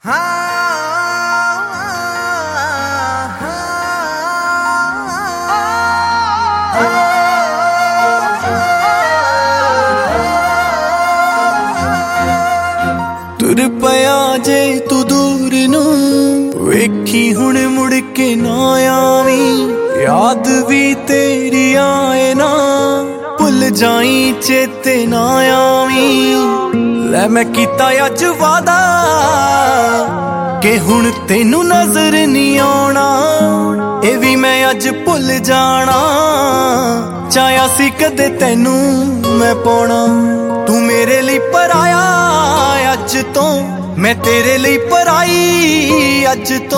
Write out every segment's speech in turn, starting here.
तुर पया जे तू दूर नू वेखी हुण मुड़ के ना आवी, याद भी तेरी आए ना भुल जाई चेते ना आवी। लै मैं कीता अज वादा के हुण तेनू नजर नहीं आउणा, ए भी मैं अज भुल जाना। चाया सी कदे तेनू मैं पाउणा, तू मेरे लिए पराया अज तो, मैं तेरे लिए पराई अज तो।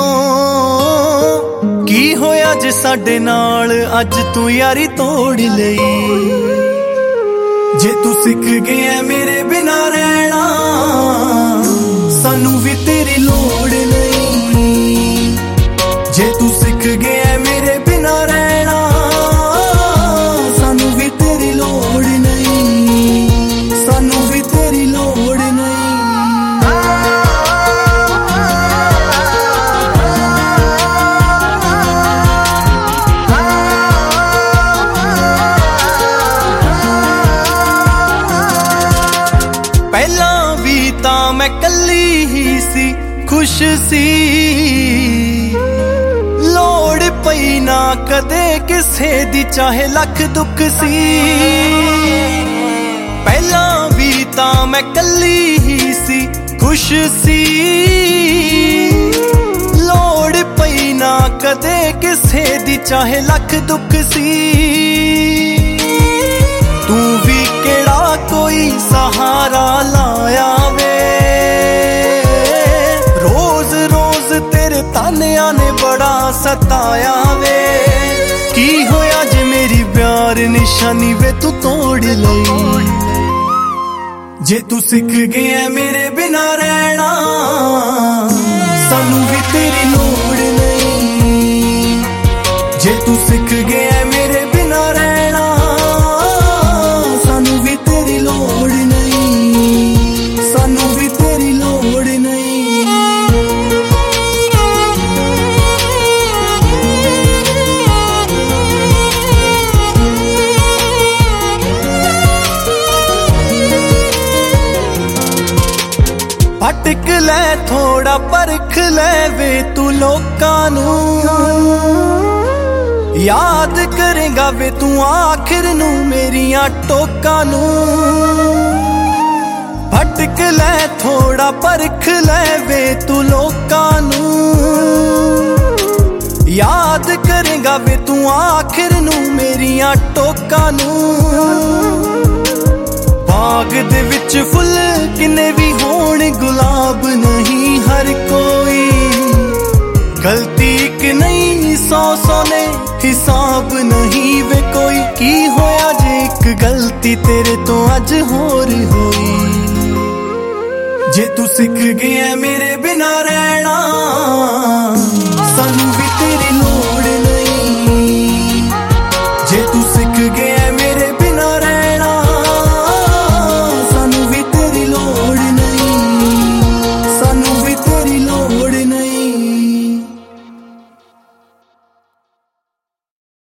की होया जे साडे नाल अज तू यारी तोड़ लई। जे तू सिख गया मेरे बिना रहना, सानू भी तेरी लोड़ नहीं। जे तू सिख गया मेरे बिना रहना, सानू भी तेरी लोड़ नहीं, सानू भी तेरी लोड़ नहीं। पहला भी तां मैं कल्ली ही सी, खुश सी, लोड़ पई ना कदे किसे दी, चाहे लख दुख सी। पहला भी तां मैं कल्ली ही सी, खुश सी, लोड़ पई ना कदे किसे दी, चाहे लख दुख सी। तू भी केड़ा कोई सहारा लाया वे, रोज रोज तेरे तानिया ने बड़ा सताया वे। की होया जे मेरी प्यार निशानी वे तू तोड़ लई। जे तू सिख गया मेरे बिना रहना, सानू भी तेरी लोड़ नहीं। जे तू सिख गया मेरे बिना रहना, सानू भी तेरी लोड़ नहीं, सानू भी तेरी लोड़ नहीं। भटक ले थोड़ा परख ले वे तू लोकां नू, याद करेगा वे तू आखिर नू मेरियां टोकां नू। भटक ले थोड़ा परख ले वे तू लोकां नू, याद करेगा वे तू आखिर नू मेरियां टोकां नू। बाग दे विच फुल किन्ने भी होण, गुलाब नहीं हर कोई। गलती कि नहीं सौ सौ ने हिसाब नहीं वे कोई। की होया जे एक गलती तेरे तो अज होर होई। जे तू सिख गया मेरे बिना रहना, सानू भी तेरी